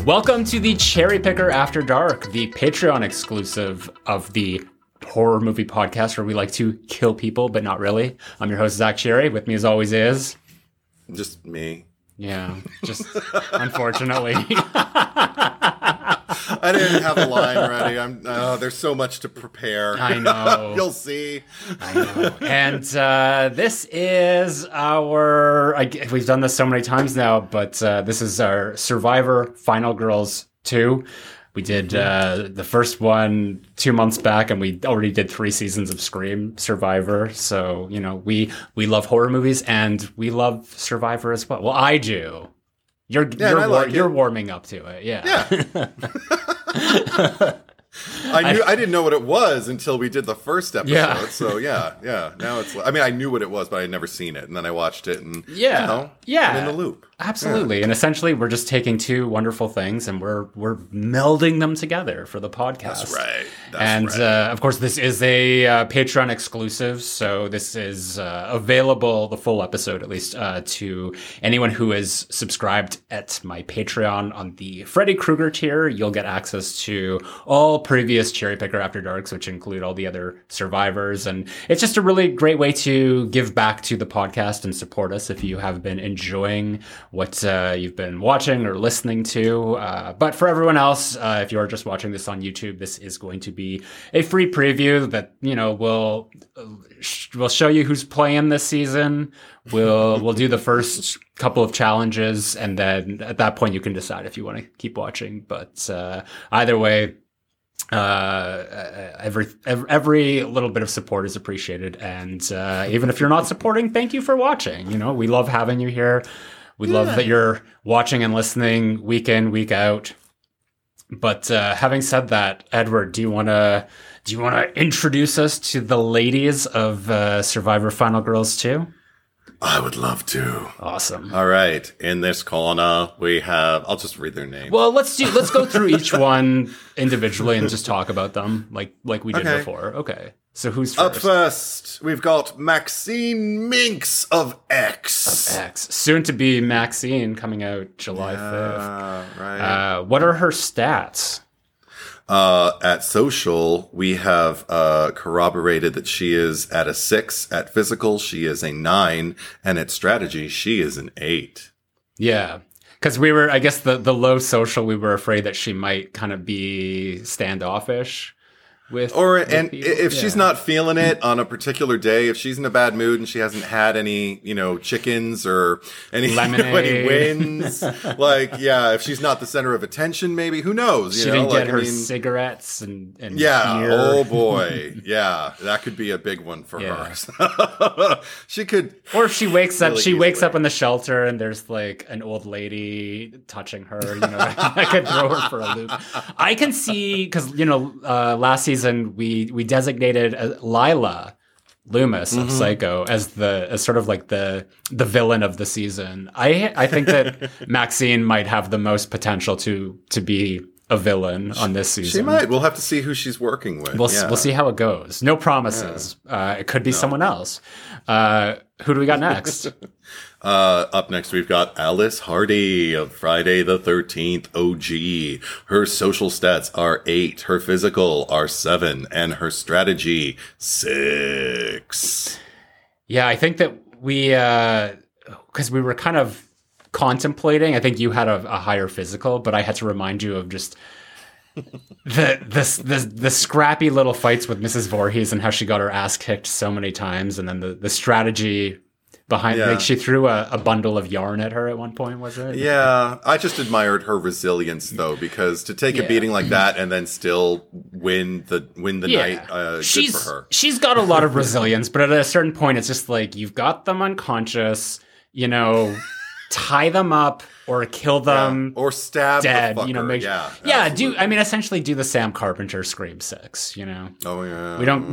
Welcome to the Cherry Picker After Dark, the Patreon exclusive of the horror movie podcast where we like to kill people, but not really. I'm your host, Zach Cherry. With me as always is... Just me. Yeah, just unfortunately. I didn't have a line ready. There's so much to prepare. I know. You'll see. I know. And this is we've done this so many times now, but this is our Survivor Final Girls 2. We did the first one 2 months back, and we already did 3 seasons of Scream Survivor. So, you know, we love horror movies, and we love Survivor as well. Well, I do. You're warming up to it. Yeah. I didn't know what it was until we did the first episode. Yeah. So yeah. Now it's. I mean, I knew what it was, but I'd never seen it, and then I watched it, and I'm in the loop. Absolutely. Yeah. And essentially, we're just taking two wonderful things, and we're melding them together for the podcast. That's right. Of course, this is a Patreon exclusive, so this is available, the full episode at least, to anyone who is subscribed at my Patreon on the Freddy Krueger tier. You'll get access to all previous Cherry Picker After Darks, which include all the other survivors. And it's just a really great way to give back to the podcast and support us if you have been enjoying what you've been watching or listening to. But for everyone else, if you're just watching this on YouTube, this is going to be a free preview that, you know, we'll show you who's playing this season. We'll do the first couple of challenges, and then at that point you can decide if you want to keep watching. But either way, every little bit of support is appreciated, and even if you're not supporting, thank you for watching. You know, we love having you here. We love that you're watching and listening week in, week out. But having said that, Edward, do you want to introduce us to the ladies of Survivor Final Girls 2? I would love to. Awesome. All right. In this corner, we have... I'll just read their names. Well, let's go through each one individually and just talk about them like we did before. Okay. So who's first? Up first, we've got Maxine Minx of X. Soon to be Maxine, coming out July 5th. Right. What are her stats? At social, we have corroborated that she is at a 6. At physical, she is a 9. And at strategy, she is an 8. Yeah. Because we were, I guess, the low social, we were afraid that she might kind of be standoffish. If she's not feeling it on a particular day, if she's in a bad mood and she hasn't had any, chickens or any lemonade, wins, if she's not the center of attention, maybe, who knows? She didn't get her cigarettes and yeah, beer. Oh boy, yeah, that could be a big one for her. She could, or if she wakes up, really up in the shelter and there's like an old lady touching her, that could throw her for a loop. I can see because last season we designated Lila Loomis of Psycho as sort of like the villain of the season. I think that Maxine might have the most potential to be a villain on this season. She might. We'll have to see who she's working with. We'll see how it goes. No promises. It could be someone else. Who do we got next? Up next, we've got Alice Hardy of Friday the 13th OG. Her social stats are 8, her physical are 7, and her strategy 6. Yeah, I think that we, because we were kind of contemplating, I think you had a higher physical, but I had to remind you of just the scrappy little fights with Mrs. Voorhees and how she got her ass kicked so many times, and then the strategy behind, like she threw a bundle of yarn at her at one point, was it? Yeah, I just admired her resilience though, because to take a beating like that and then still win the night, good for her. She's got a lot of resilience, but at a certain point, it's just like, you've got them unconscious, tie them up or kill them, or stab dead. The fucker. Essentially do the Sam Carpenter Scream 6. Oh yeah. We don't.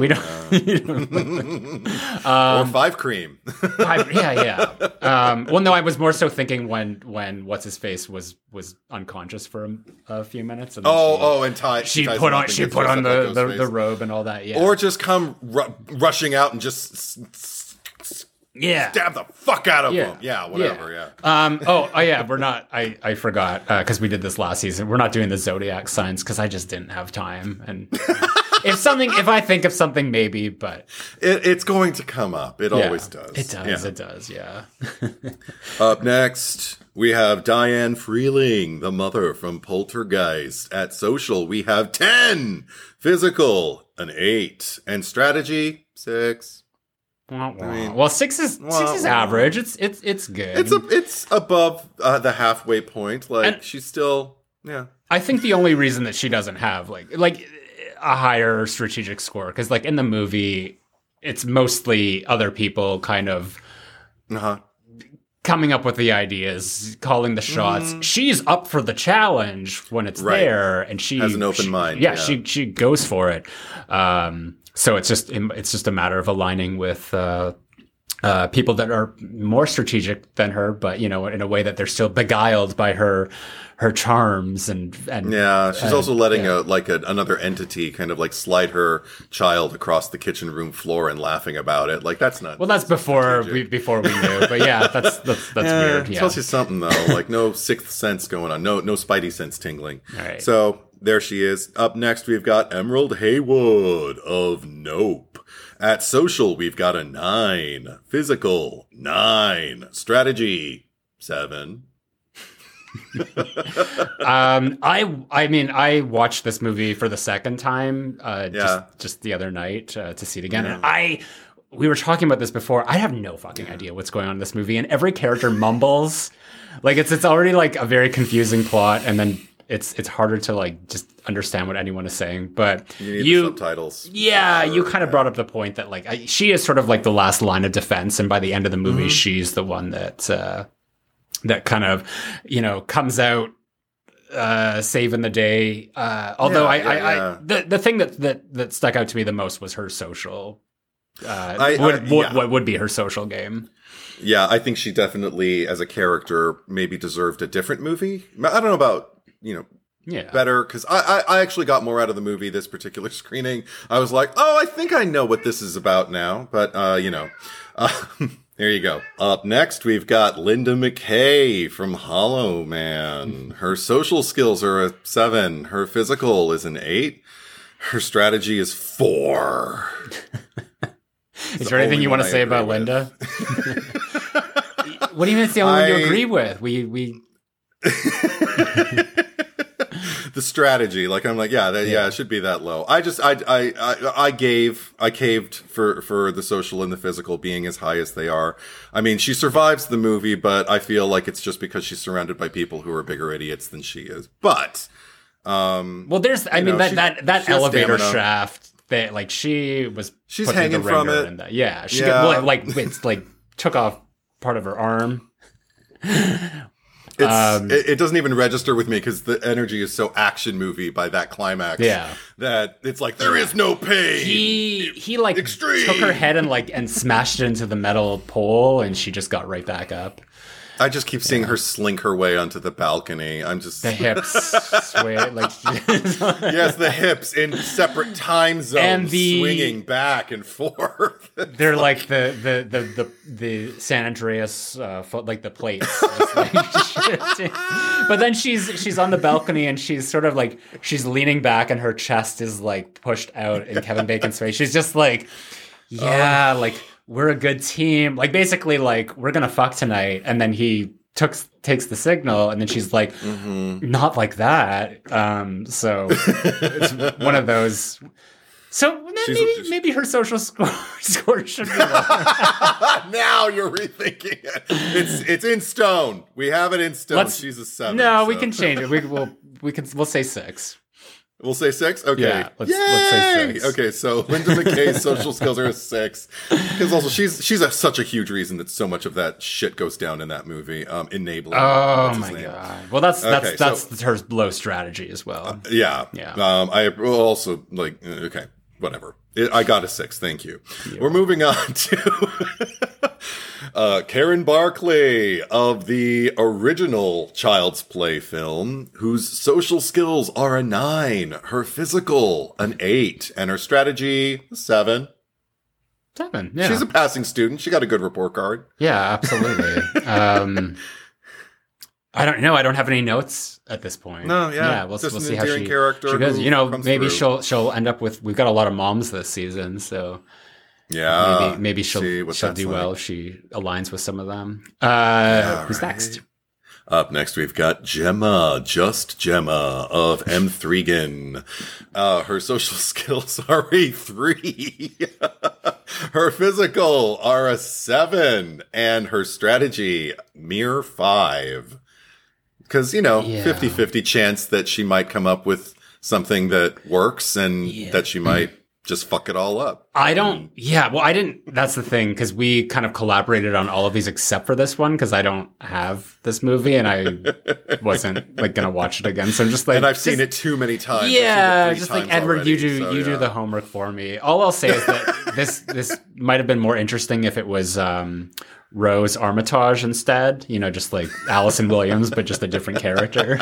Or 5 Cream. Well, no, I was more so thinking when what's his face was unconscious for a few minutes. And she put on the robe and all that. Yeah. Or just come rushing out and just Yeah. Stab the fuck out of them. Yeah, whatever, yeah. Oh, yeah, we're not, I forgot, because we did this last season. We're not doing the zodiac signs because I just didn't have time. And if I think of something, maybe, but. It's going to come up. It always does. It does, yeah. Up next, we have Diane Freeling, the mother from Poltergeist. At social, we have 10. Physical, an 8. And strategy, 6. Well, six is average. It's good. It's above the halfway point. Like, and she's still, yeah. I think the only reason that she doesn't have like a higher strategic score, because like in the movie, it's mostly other people kind of coming up with the ideas, calling the shots. She's up for the challenge when it's there, and she has an open mind. Yeah, she goes for it. So it's just a matter of aligning with people that are more strategic than her, but in a way that they're still beguiled by her charms and yeah. She's also letting another entity kind of like slide her child across the kitchen room floor and laughing about it. Like that's not. Well, that's before we knew, but yeah, that's weird. Yeah, tells you something though. Like no sixth sense going on, no spidey sense tingling. All right. So. There she is. Up next, we've got Emerald Haywood of Nope. At social, we've got a 9. Physical, 9. Strategy, 7. I watched this movie for the second time just the other night to see it again. And we were talking about this before. I have no fucking idea what's going on in this movie, and every character mumbles. Like it's already like a very confusing plot, and then it's harder to like just understand what anyone is saying. But you need the subtitles. Yeah, you kind of brought up the point that like she is sort of like the last line of defense, and by the end of the movie, she's the one that kind of comes out saving the day. Although the thing that stuck out to me the most was her social. What would be her social game? Yeah, I think she definitely, as a character, maybe deserved a different movie. I don't know about. Better, because I actually got more out of the movie this particular screening. I was like, I think I know what this is about now, but, there you go. Up next, we've got Linda McKay from Hollow Man. Her social skills are a 7. Her physical is an 8. Her strategy is 4. Is there anything you want to say about Linda? What do you mean it's the only one you agree with? We the strategy, like I'm like, it should be that low. I caved for the social and the physical being as high as they are. I mean, she survives the movie, but I feel like it's just because she's surrounded by people who are bigger idiots than she is. But well, there's that elevator shaft that like she's hanging from it. And she it's like took off part of her arm. It doesn't even register with me because the energy is so action movie by that climax. Yeah, that it's like there is no pain. He like extreme. Took her head and smashed it into the metal pole, and she just got right back up. I just keep seeing her slink her way onto the balcony. I'm just the hips sway like yes, the hips in separate time zones, and swinging back and forth. They're like the San Andreas like the plates. But then she's on the balcony and she's sort of like she's leaning back and her chest is like pushed out in Kevin Bacon's face. She's just like, like. We're a good team. Like, basically, like, we're going to fuck tonight. And then he takes the signal. And then she's like, not like that. So it's one of those. So maybe her social score should be lower. Now you're rethinking it. It's in stone. We have it in stone. She's a 7. No, we can change it. We'll say 6. We'll say 6? Okay. Yeah, let's say 6. Okay, so Linda McKay's social skills are a 6. Because also, she's such a huge reason that so much of that shit goes down in that movie. Enabling. Oh, my God. Well, that's her low strategy as well. Yeah. I also, like, okay, whatever. I got a 6, thank you. We're moving on to Karen Barclay of the original Child's Play film, whose social skills are a 9, her physical an 8, and her strategy 7. 7. Yeah. She's a passing student. She got a good report card. Yeah, absolutely. I don't know. I don't have any notes at this point. No, yeah. We'll Just an see how endearing she character goes. who You know, comes maybe through. she'll end up with. We've got a lot of moms this season, so maybe she'll do well if she aligns with some of them. Who's next? Up next, we've got Gemma, just Gemma of M3gan. Her social skills are a 3. Her physical are a 7. And her strategy, mere 5. Because, 50-50 chance that she might come up with something that works and that she might just fuck it all up. I didn't, that's the thing, because we kind of collaborated on all of these except for this one, because I don't have this movie and I wasn't like going to watch it again. So I'm just like, and I've seen it too many times. Yeah, just like, Edward, you do the homework for me. All I'll say is that this might have been more interesting if it was, Rose Armitage instead, just like Allison Williams, but just a different character.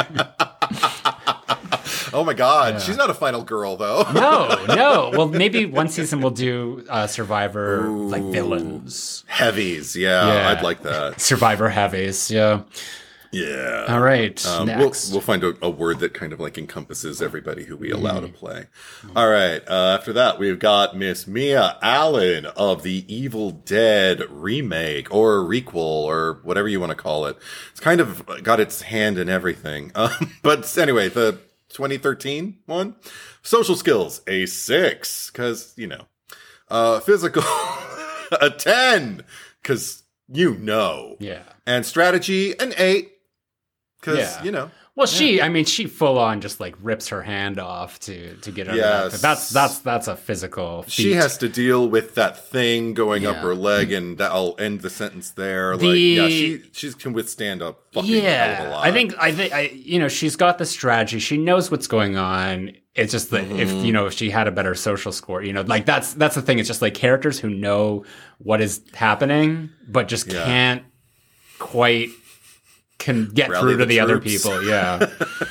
Oh my God, she's not a final girl though. No. Well, maybe one season we'll do Survivor like villains, heavies. Yeah, I'd like that. Survivor heavies. Yeah. Yeah. All right. Next. We'll find a word that kind of like encompasses everybody who we allow to play. All right. After that, we've got Miss Mia Allen of the Evil Dead remake or requel or whatever you want to call it. It's kind of got its hand in everything. But anyway, the 2013 one, social skills, a 6. Cause, physical, a 10. Cause, yeah. And strategy, an 8. Because, Well, she full on just like rips her hand off to get her. Yes. That's a physical feat. She has to deal with that thing going up her leg, and I'll end the sentence there. She can withstand a fucking hell of a lot. I think she's got the strategy. She knows what's going on. It's just that if she had a better social score, like that's the thing. It's just like characters who know what is happening, but just can't quite can get through to the other people. Yeah.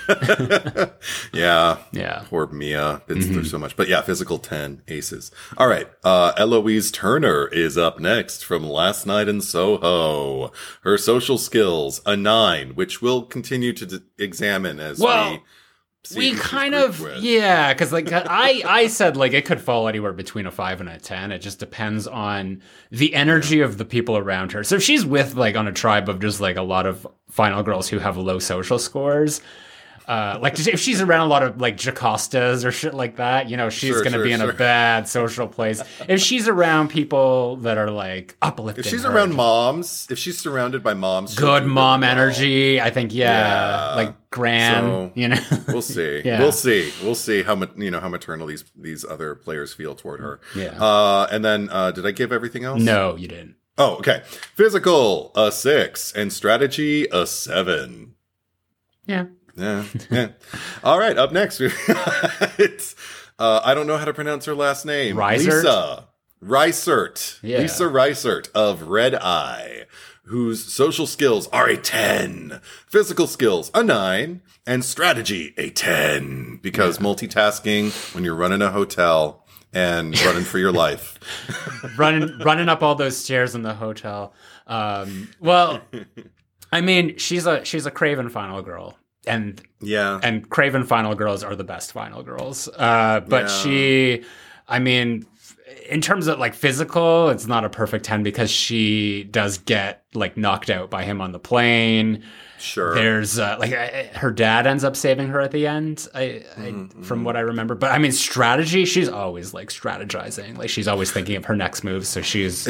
Yeah. Poor Mia. Been through so much. But yeah, physical 10 aces. All right. Eloise Turner is up next from Last Night in Soho. Her social skills, a 9, which we'll continue to examine as we kind of, because like I said, like it could fall anywhere between a 5 and a 10. It just depends on the energy of the people around her. So if she's with like on a tribe of just like a lot of final girls who have low social scores, like if she's around a lot of like Jocastas or shit like that, she's going to be in a bad social place. If she's around people that are like uplifting, if she's around moms, if she's surrounded by moms, good mom energy, I think, like Gran, we'll see. We'll see how much, how maternal these other players feel toward her. Yeah. And then, did I give everything else? No, you didn't. Oh, okay. Physical, a 6, and strategy, a 7. Yeah. Yeah. All right. Up next, it's I don't know how to pronounce her last name. Lisa Reisert. Yeah. Lisa Reisert of Red Eye, whose social skills are a 10, physical skills a 9, and strategy a 10. Because multitasking when you're running a hotel and running for your life, running up all those stairs in the hotel. Well, I mean, she's a Craven final girl. And Craven final girls are the best final girls. But she, I mean, in terms of like physical, it's not a perfect 10 because she does get like knocked out by him on the plane. Sure. There's her dad ends up saving her at the end. From what I remember, but I mean, strategy. She's always like strategizing. Like she's always thinking of her next move. So she's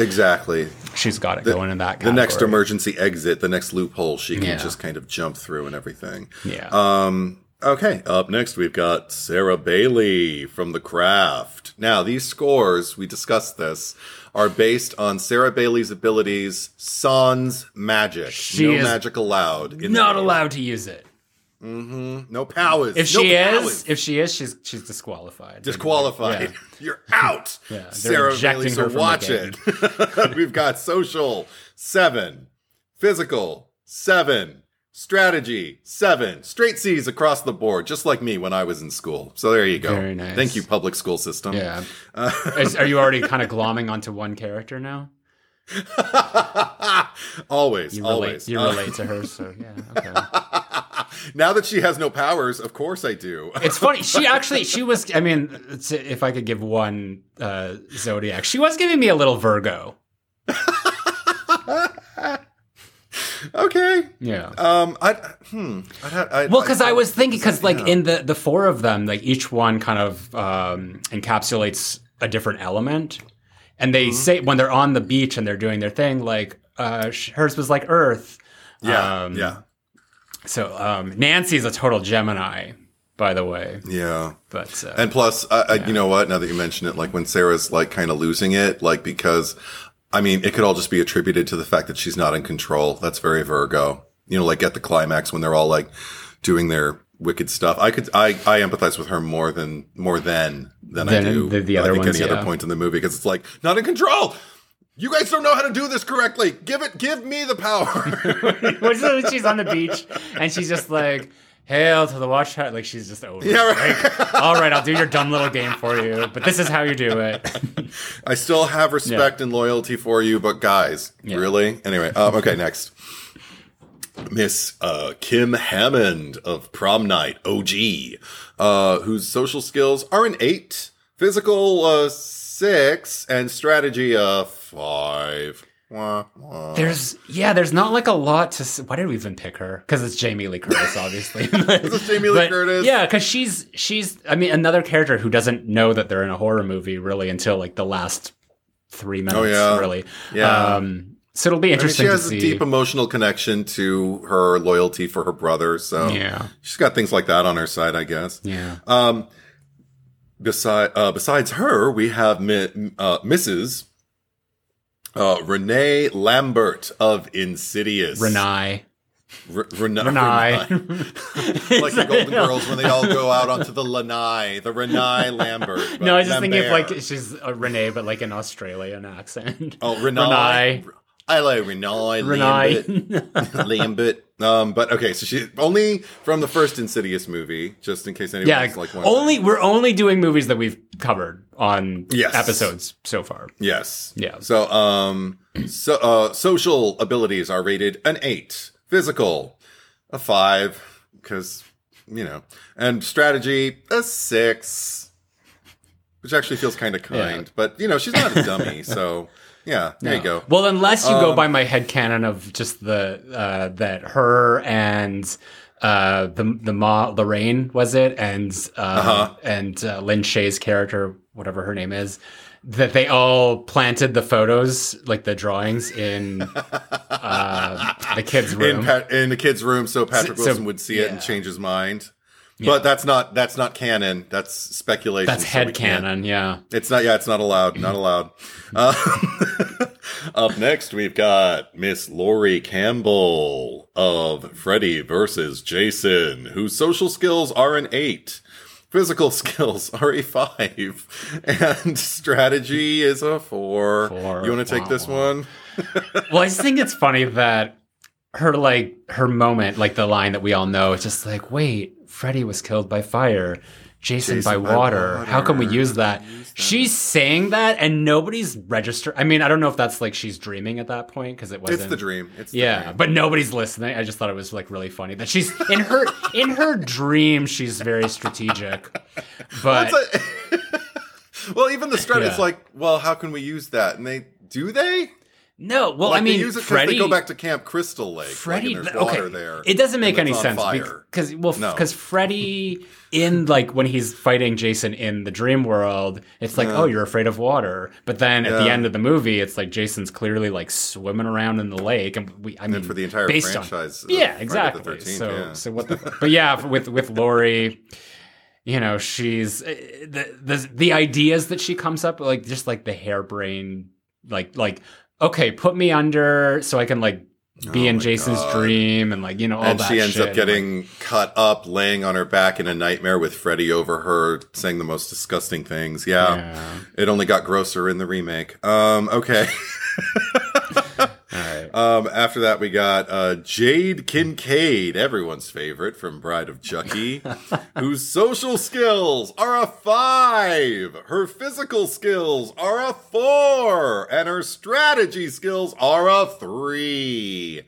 got it going in that category. The next emergency exit, the next loophole she can just kind of jump through and everything. Yeah. Okay. Up next, we've got Sarah Bailey from The Craft. Now, these scores, we discussed this, are based on Sarah Bailey's abilities sans magic. No magic allowed. Not allowed to use it. No powers. If she is, she's disqualified. Disqualified. Yeah. You're out. Sarah Bailey, so watch it. We've got social 7, physical 7, Strategy, 7. Straight C's across the board, just like me when I was in school. So there you go. Very nice. Thank you, public school system. Yeah. Are you already kind of glomming onto one character now? Always. You relate to her, so yeah, okay. Now that she has no powers, of course I do. It's funny. She was, I mean, if I could give one zodiac, she was giving me a little Virgo. Okay. Yeah. Well, because I was thinking, because like in the four of them, like each one kind of encapsulates a different element, and they say when they're on the beach and they're doing their thing, like hers was like Earth. Yeah. So Nancy's a total Gemini, by the way. Yeah. But and plus, you know what? Now that you mention it, like when Sarah's like kind of losing it, like because. I mean, it could all just be attributed to the fact that she's not in control. That's very Virgo. You know, like at the climax when they're all like doing their wicked stuff. I empathize with her more than I do the other ones, any other point in the movie, because it's like, not in control. You guys don't know how to do this correctly. Give me the power. She's on the beach and she's just like, hail to the watchtower. Like, she's just over. Yeah, right. Like, all right, I'll do your dumb little game for you, but this is how you do it. I still have respect and loyalty for you, but guys, really? Anyway, okay, next. Miss Kim Hammond of Prom Night, OG, whose social skills are an 8, physical 6, and strategy 5. There's not like a lot to. Why did we even pick her? Because it's Jamie Lee Curtis, obviously. It's Jamie Lee Curtis. Yeah, because she's. I mean, another character who doesn't know that they're in a horror movie really until like the last 3 minutes. Oh yeah, really. Yeah. So it'll be interesting. She has to see. a deep emotional connection to her loyalty for her brother. So she's got things like that on her side, I guess. Yeah. Besides her, we have Mrs. Renee Lambert of Insidious. Renai. Renai. Like the Golden Girls when they all go out onto the lanai. The Renai Lambert. No, I was just thinking of like she's a Renee, but like an Australian accent. Oh, Renai. I like Renai Lambert. But okay, so she only from the first Insidious movie, just in case anyone's like we're only doing movies that we've covered on episodes so far. Yes. Yeah. So social abilities are rated an 8, physical a 5, because and strategy a 6, which actually feels kind of kind, but she's not a dummy, so. Yeah, there you go. Well, unless you go by my headcanon of just the that her and Lorraine was it, and Lynn Shay's character, whatever her name is, that they all planted the photos, like the drawings, in the kids' room. In the kids' room, so Patrick Wilson would see it and change his mind. Yeah. But that's not canon. That's speculation. That's headcanon, yeah. It's not allowed. Not allowed. Up next, we've got Miss Laurie Campbell of Freddy vs. Jason, whose social skills are an 8. Physical skills are a 5. And strategy is a 4. You want to take this one? Well, I just think it's funny that her moment, like the line that we all know, it's just like, wait, Freddy was killed by fire, Jason by water. How can we use that? She's saying that and nobody's registered. I mean, I don't know if that's like she's dreaming at that point, because it wasn't. It's the dream. But nobody's listening. I just thought it was like really funny that she's in her dream. She's very strategic, but well, even the strat is like, well, how can we use that? And they. No, well, like I mean, they use it Freddy. They go back to Camp Crystal Lake. Freddy, like, there's water there. It doesn't make any sense because Freddy, in like when he's fighting Jason in the dream world, it's like, oh, you're afraid of water. But then at the end of the movie, it's like Jason's clearly like swimming around in the lake, and and for the entire franchise, exactly. So what the? But yeah, with Laurie. She's the ideas that she comes up like just like the harebrained like okay, put me under so I can like be in Jason's dream and like all and that. And she ends shit. up getting cut up, laying on her back in a nightmare with Freddy over her, saying the most disgusting things. Yeah. It only got grosser in the remake. Okay. All right. After that, we got Jade Kincaid, everyone's favorite from Bride of Chucky, whose social skills are a 5, her physical skills are a 4, and her strategy skills are a 3.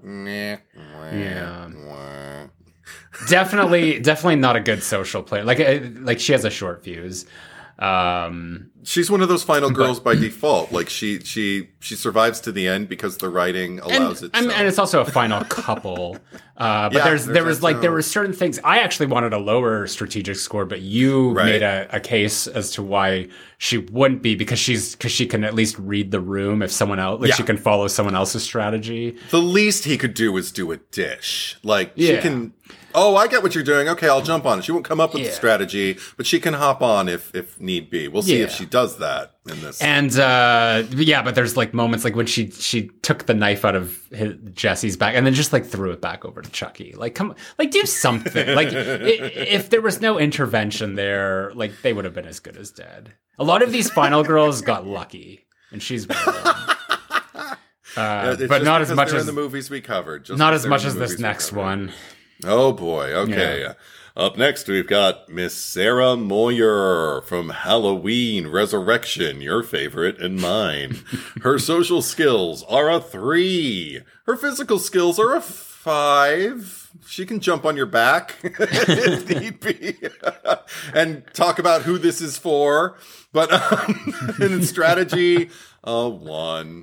Yeah. Definitely not a good social player. Like she has a short fuse. She's one of those final girls by default. Like she survives to the end because the writing allows it. And it's also a final couple. But there were certain things. I actually wanted a lower strategic score, but you made a case as to why she wouldn't be, because she can at least read the room if someone else, she can follow someone else's strategy. The least he could do is do a dish. Like she can. Oh, I get what you're doing. Okay, I'll jump on it. She won't come up with the strategy, but she can hop on if need be. We'll see if she does that in this. And but there's like moments like when she took the knife out of Jesse's back and then just like threw it back over to Chucky. Like, come, like do something. Like if there was no intervention there, like they would have been as good as dead. A lot of these final girls got lucky, and she's one of them. But not as much as in the movies we covered. Not as much as this next one. Oh boy, okay. Yeah. Up next, we've got Miss Sarah Moyer from Halloween Resurrection, your favorite and mine. Her social skills are a 3. Her physical skills are a 5. She can jump on your back if need be and talk about who this is for. But in strategy, a 1.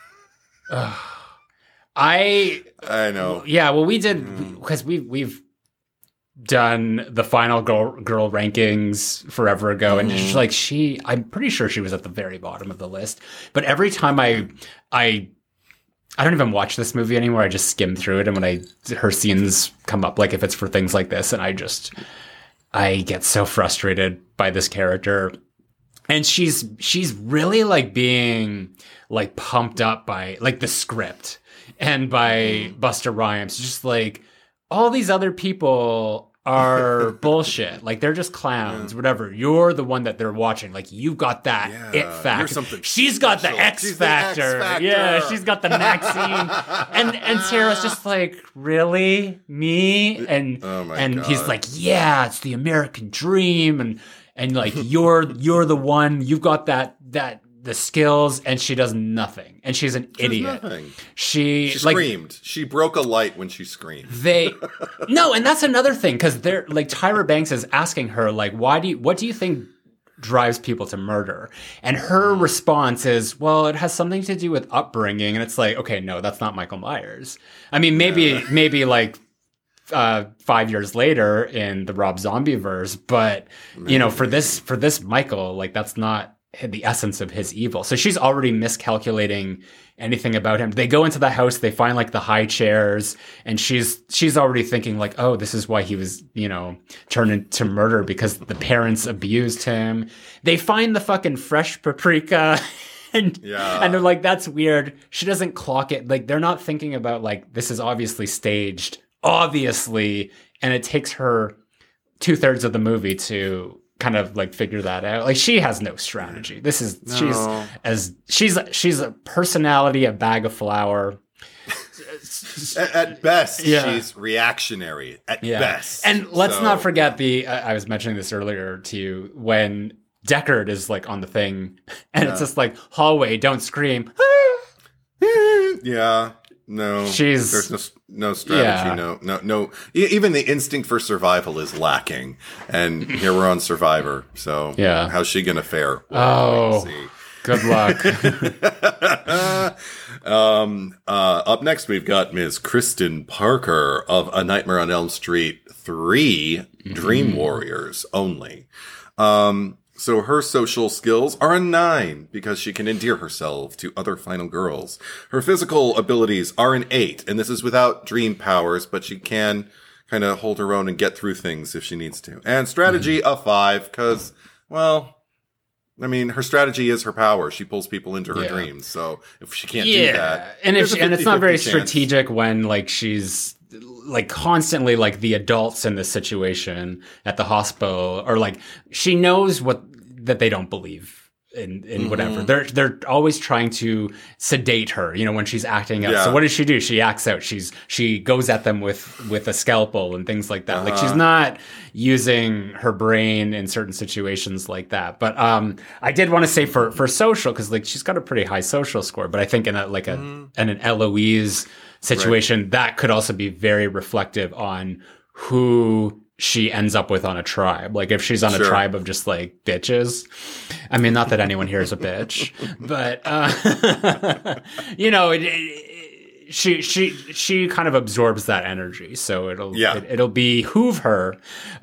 I know. Yeah, well, we did because we've done the final girl rankings forever ago, and just like I'm pretty sure she was at the very bottom of the list. But every time I don't even watch this movie anymore. I just skim through it, and when her scenes come up, like if it's for things like this, and I get so frustrated by this character. And she's really like being like pumped up by like the script and by Buster Rhymes. Just like all these other people are bullshit. Like they're just clowns, whatever. You're the one that they're watching. Like you've got that it factor. She's got the X factor. Yeah, she's got the Maxine. and Sarah's just like, really? Me? And he's like, yeah, it's the American dream, and like you're the one, you've got the skills, and she does nothing, and she's an idiot. She screamed. She broke a light when she screamed. No, and that's another thing, because they're like Tyra Banks is asking her like, what do you think drives people to murder? And her response is, well, it has something to do with upbringing. And it's like, okay, no, that's not Michael Myers. I mean, maybe like 5 years later in the Rob Zombie verse, but you know, for this Michael, like that's not the essence of his evil. So she's already miscalculating anything about him. They go into the house, they find like the high chairs, and she's already thinking like, oh, this is why he was, you know, turned into murder, because the parents abused him. They find the fucking fresh paprika and they're like, that's weird. She doesn't clock it. Like they're not thinking about like, this is obviously staged. Obviously, and it takes her 2/3 of the movie to kind of like figure that out. Like she has no strategy. She's a personality, a bag of flour. At best, she's reactionary. At best, and let's not forget I was mentioning this earlier to you when Deckard is like on the thing, and it's just like hallway, don't scream. Yeah. No, there's no strategy. No. Even the instinct for survival is lacking, and here we're on Survivor. So, how's she gonna fare? Good luck. Up next, we've got Ms. Kristen Parker of A Nightmare on Elm Street 3, Dream Warriors only. So her social skills are a 9 because she can endear herself to other final girls. Her physical abilities are an 8, and this is without dream powers, but she can kind of hold her own and get through things if she needs to. And strategy, a 5, because, well, I mean, her strategy is her power. She pulls people into her dreams. So if she can't do that, and it's not very strategic when like she's like constantly like the adults in this situation at the hospital, or like she knows that they don't believe in whatever. They're always trying to sedate her, when she's acting out. Yeah. So what does she do? She acts out. She goes at them with a scalpel and things like that. Like she's not using her brain in certain situations like that. But I did want to say for social, because like she's got a pretty high social score, but I think in an Eloise situation, that could also be very reflective on who she ends up with on a tribe. Like if she's on a tribe of just like bitches, I mean, not that anyone here is a bitch, but she kind of absorbs that energy. So it'll behoove her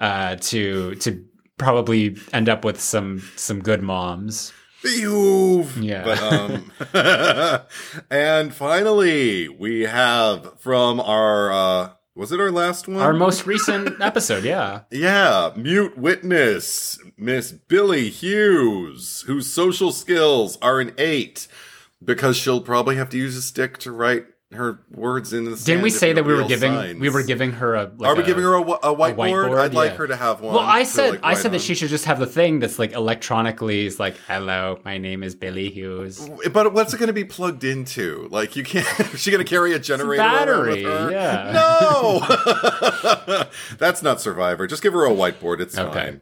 to probably end up with some good moms. Behoove. Yeah. But and finally we have from our was it our last one? Our most recent episode, yeah. Yeah, mute witness, Miss Billy Hughes, whose social skills are an 8 because she'll probably have to use a stick to write her words in the sand. Didn't we say that we were giving her a? Are we giving her a whiteboard? I'd like her to have one. Well, I said that she should just have the thing that's like electronically is like, "Hello, my name is Billy Hughes." But what's it going to be plugged into? Like, you can't. Is she going to carry a generator battery? With her? Yeah. No, that's not Survivor. Just give her a whiteboard. It's fine.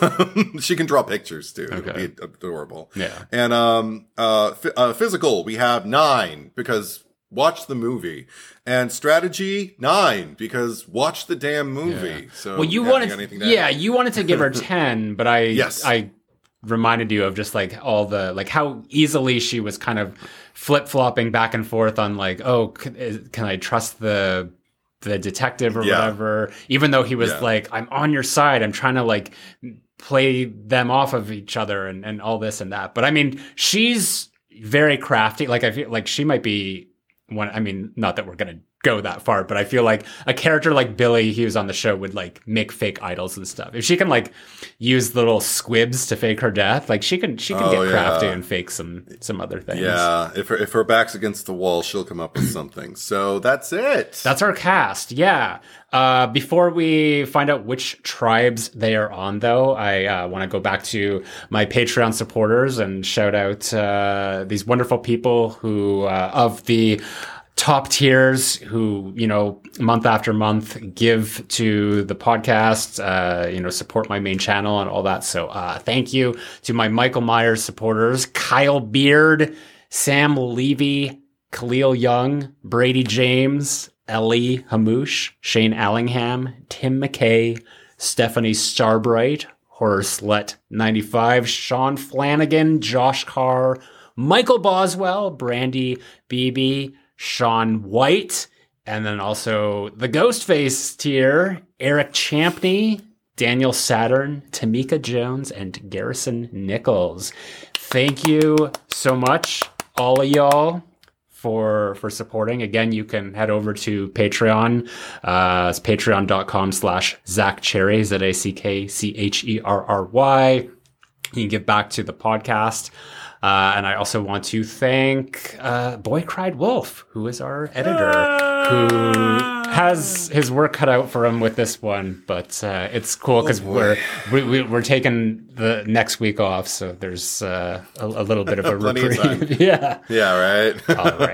She can draw pictures too. Okay. It'll be adorable. Yeah. And physical, we have 9 because. Watch the movie. And strategy 9 because watch the damn movie. Yeah. So well, you wanted to give her 10, but I reminded you of just like all the like how easily she was kind of flip-flopping back and forth on like, oh, can I trust the detective or whatever, even though he was like, I'm on your side, I'm trying to like play them off of each other and all this and that. But I mean, she's very crafty. Like I feel like she might be one, I mean, not that we're going to go that far, but I feel like a character like Billy Hughes on the show would like make fake idols and stuff. If she can like use little squibs to fake her death, like she can get crafty and fake some other things. Yeah, if her back's against the wall, she'll come up with something. So that's it. That's our cast. Yeah. Before we find out which tribes they are on, though, I want to go back to my Patreon supporters and shout out these wonderful people who of the top tiers who, month after month give to the podcast, support my main channel and all that. So thank you to my Michael Myers supporters, Kyle Beard, Sam Levy, Khalil Young, Brady James, Ellie Hamouche, Shane Allingham, Tim McKay, Stephanie Starbright, Horselet 95, Sean Flanagan, Josh Carr, Michael Boswell, Brandy Beebe, Sean White, and then also the Ghostface tier, Eric Champney, Daniel Saturn, Tamika Jones, and Garrison Nichols. Thank you so much, all of y'all, for supporting. Again, you can head over to Patreon. It's patreon.com/Zach Cherry, ZACKCHERRY. You can give back to the podcast. And I also want to thank Boy Cried Wolf, who is our editor, who has his work cut out for him with this one. But it's cool because we're taking the next week off, so there's a little bit of a reprieve. Yeah, right.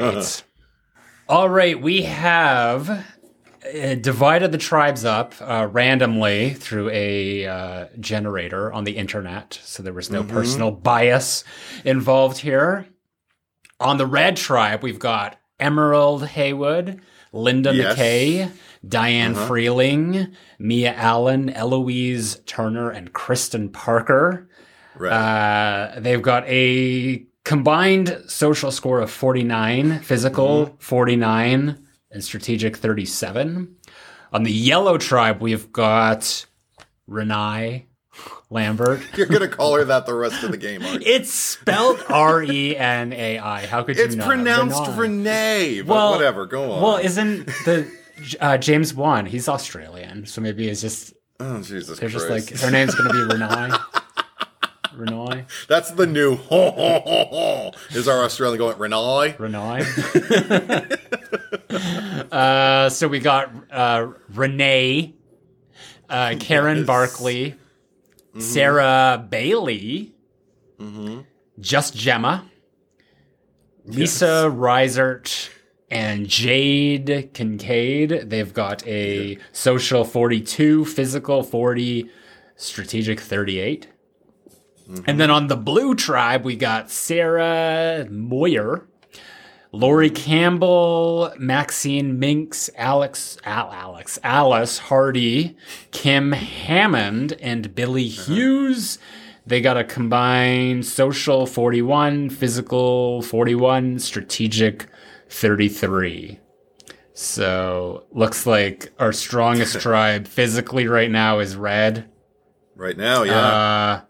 All right. We have divided the tribes up randomly through a generator on the internet, so there was no personal bias involved here. On the red tribe, we've got Emerald Haywood, Linda McKay, Diane Freeling, Mia Allen, Eloise Turner, and Kristen Parker. Right. They've got a combined social score of 49, physical 49, and strategic 37. On the yellow tribe, we've got Renee Lambert. You're going to call her that the rest of the game, aren't you? It's spelled R-E-N-A-I. How could you not? It's pronounced Renee, but whatever, go on. Well, isn't the James Wan, he's Australian, so maybe it's just... Oh, Jesus They're Christ. just like, her name's going to be Renee. Renee. That's the new ho, ho, ho, ho. Is our Australian going, Renee? Renee. So we got Renee, Karen Barkley, Sarah Bailey, Just Gemma, Lisa Reisert, and Jade Kincaid. They've got a social 42, physical 40, strategic 38. And then on the blue tribe, we got Sarah Moyer, Lori Campbell, Maxine Minks, Alice Hardy, Kim Hammond, and Billy Hughes. They got a combined social 41, physical 41, strategic 33. So looks like our strongest tribe physically right now is red. Right now, yeah.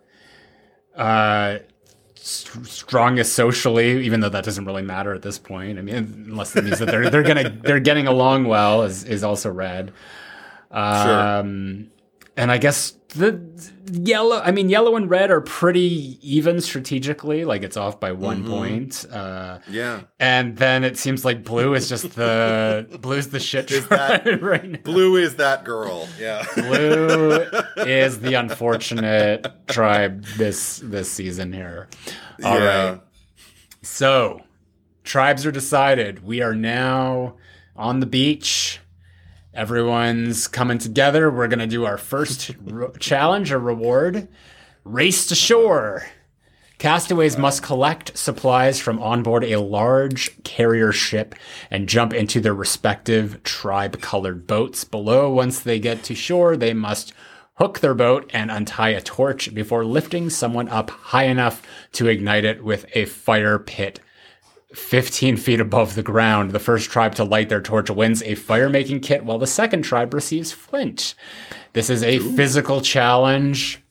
Strongest socially, even though that doesn't really matter at this point. I mean, unless it means that they're getting along well, is also red. Sure. And I guess the yellow and red are pretty even strategically. Like it's off by 1 point. Yeah. And then it seems like blue is just blue's the shit tribe right now. Blue is that girl. Yeah. Blue is the unfortunate tribe this season here. All right. So, tribes are decided. We are now on the beach. Everyone's coming together. We're going to do our first challenge or reward. Race to shore. Castaways must collect supplies from onboard a large carrier ship and jump into their respective tribe-colored boats. Below, once they get to shore, they must hook their boat and untie a torch before lifting someone up high enough to ignite it with a fire pit 15 feet above the ground. The first tribe to light their torch wins a fire-making kit, while the second tribe receives flint. This is a physical challenge.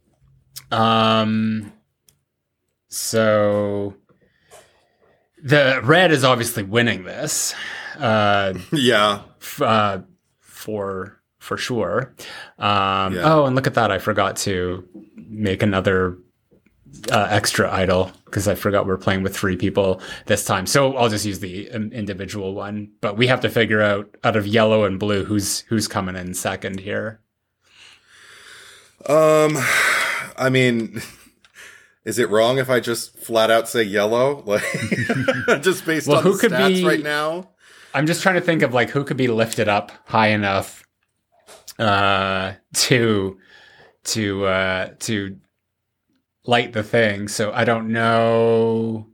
So the red is obviously winning this. For sure. Oh, and look at that. I forgot to make another extra idol because I forgot we're playing with 3 people this time. So I'll just use the individual one. But we have to figure out of yellow and blue who's coming in second here. I mean, is it wrong if I just flat out say yellow? Like, just based on the stats right now? I'm just trying to think of like who could be lifted up high enough to light the thing. So I don't know.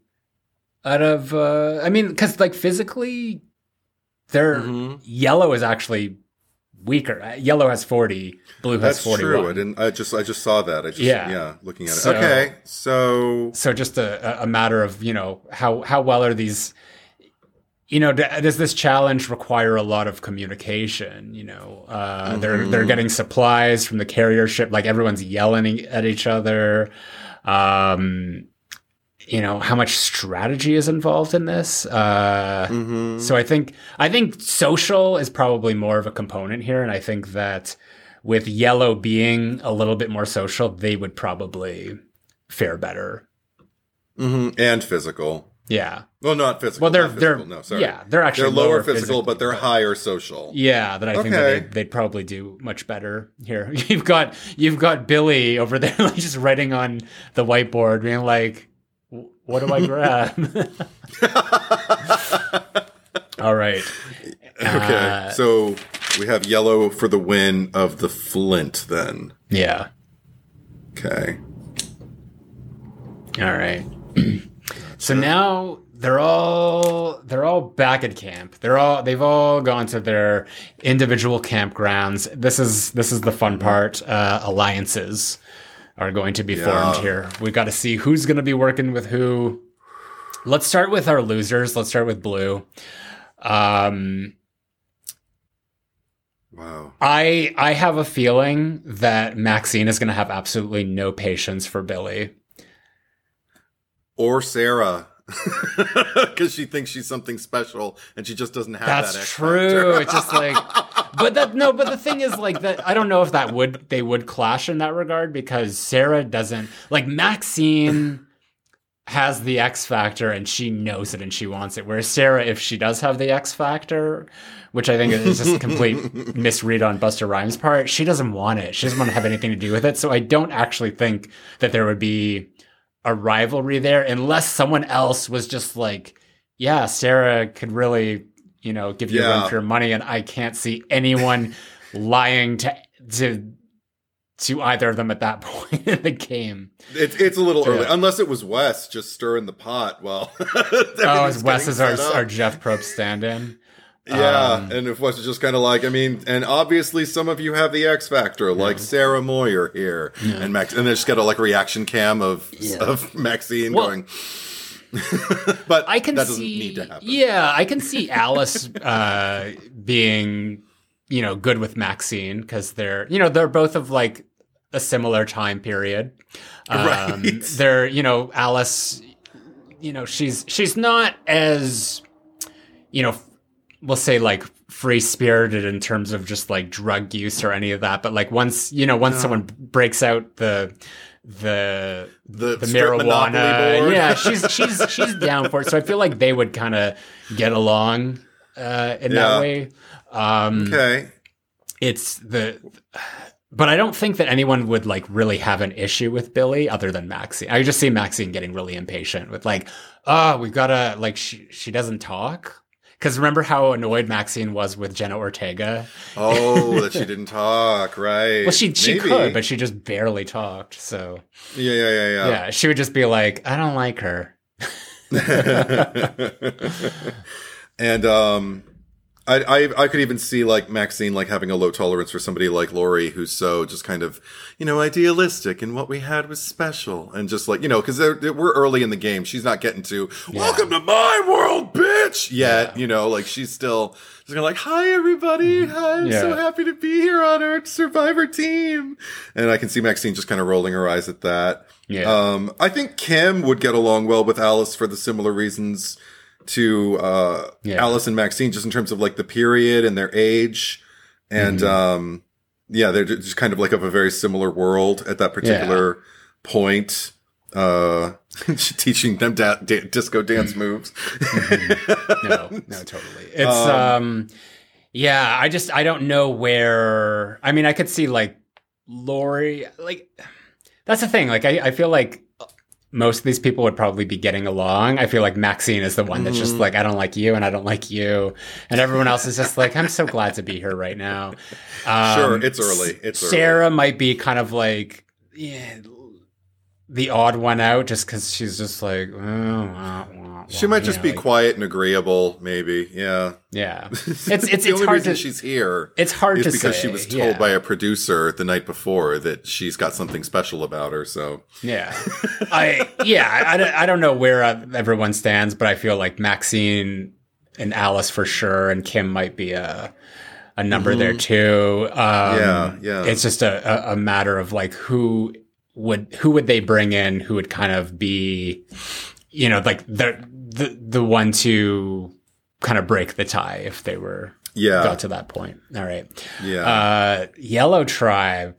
I mean, because like physically, yellow is actually weaker. Yellow has 40, blue has 41. True. I just saw that. Looking at it. So, okay, so just a matter of how well are these. Does this challenge require a lot of communication? They're getting supplies from the carrier ship. Like everyone's yelling at each other. How much strategy is involved in this? So I think social is probably more of a component here. And I think that with yellow being a little bit more social, they would probably fare better. And physical. Yeah. Well, not physical. Well, they're they're actually they're lower physical, but they're higher social. Yeah, that I think that they'd probably do much better here. You've got Billy over there, like just writing on the whiteboard, being like, "What do I grab?" All right. Okay, so we have yellow for the win of the flint. Then. Yeah. Okay. All right. So now they're all back at camp. They've all gone to their individual campgrounds. This is the fun part. Alliances are going to be formed here. We got to see who's going to be working with who. Let's start with our losers. Let's start with blue. Wow. I have a feeling that Maxine is going to have absolutely no patience for Billy. Or Sarah, because she thinks she's something special and she just doesn't have that. That's true. It's just like, but the thing is like that. I don't know if they would clash in that regard because Sarah doesn't like Maxine has the X factor and she knows it and she wants it. Whereas Sarah, if she does have the X factor, which I think is just a complete misread on Busta Rhymes' part, she doesn't want it. She doesn't want to have anything to do with it. So I don't actually think that there would be a rivalry there unless someone else was just like, yeah, Sarah could really, give you a run for your money, and I can't see anyone lying to either of them at that point in the game. It's a little early, unless it was Wes just stirring the pot. Well, Wes is our Jeff Probst stand-in. Yeah, and if Wes is just kind of like, and obviously some of you have the X Factor, like Sarah Moyer here, and Max, and they just got a reaction cam of Maxine going. But that doesn't need to happen. Yeah, I can see Alice being, good with Maxine because they're both of like a similar time period. Right. They're, Alice, she's not as, we'll say like free spirited in terms of just like drug use or any of that. But like once someone breaks out the marijuana, yeah, she's down for it. So I feel like they would kind of get along in that way. Okay. But I don't think that anyone would like really have an issue with Billy other than Maxine. I just see Maxine getting really impatient with like, we've got to like, she doesn't talk. Because remember how annoyed Maxine was with Jenna Ortega? Oh, that she didn't talk, right? Well, she could, but she just barely talked. So yeah. Yeah, she would just be like, I don't like her. And I could even see like Maxine like having a low tolerance for somebody like Lori, who's so just kind of, idealistic, and what we had was special, and just like, because we're early in the game. She's not getting to welcome to my world, bitch, yet. Like she's still just kind of like, hi everybody, I'm so happy to be here on our Survivor team, and I can see Maxine just kind of rolling her eyes at that. Yeah. I think Kim would get along well with Alice for the similar reasons to Alice and Maxine, just in terms of like the period and their age, and they're just kind of like of a very similar world at that particular point. Teaching them disco dance moves. No, totally. It's I don't know where. I mean, I could see like Lori. Like that's the thing. Like I feel like most of these people would probably be getting along. I feel like Maxine is the one that's just like, I don't like you and I don't like you. And everyone else is just like, I'm so glad to be here right now. Sure, it's early. Sarah might be kind of like the odd one out just because she's just like, she might just be quiet and agreeable, maybe. Yeah. Yeah. It's the only hard reason she's here. It's hard is to because say. She was told by a producer the night before that she's got something special about her. So yeah, I don't know where everyone stands, but I feel like Maxine and Alice for sure, and Kim might be a number there too. Yeah. It's just a matter of like who would they bring in who would kind of be, like the one to kind of break the tie if they were got to that point. All right. Yeah. Yellow Tribe.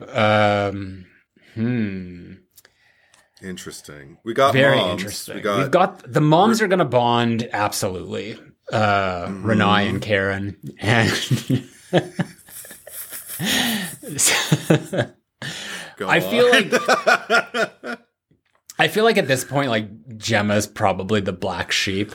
Interesting. We got very moms. Interesting. We've got the moms are going to bond absolutely. Renai and Karen and I feel like at this point, like Gemma's probably the black sheep.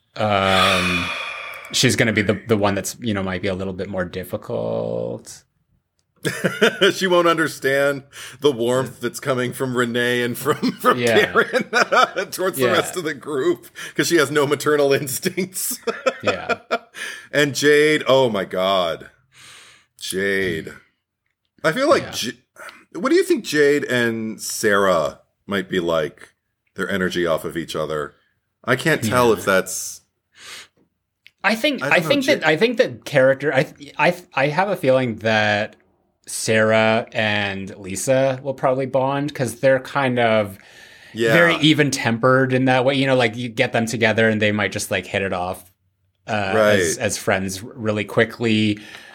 She's going to be the one that's, might be a little bit more difficult. She won't understand the warmth that's coming from Renee and from Karen towards the rest of the group because she has no maternal instincts. Yeah. And Jade, oh my God. Jade. I feel like, what do you think Jade and Sarah might be like, their energy off of each other? I can't tell if that's... I think that character, I have a feeling that Sarah and Lisa will probably bond because they're kind of very even-tempered in that way. Like you get them together and they might just like hit it off as friends really quickly.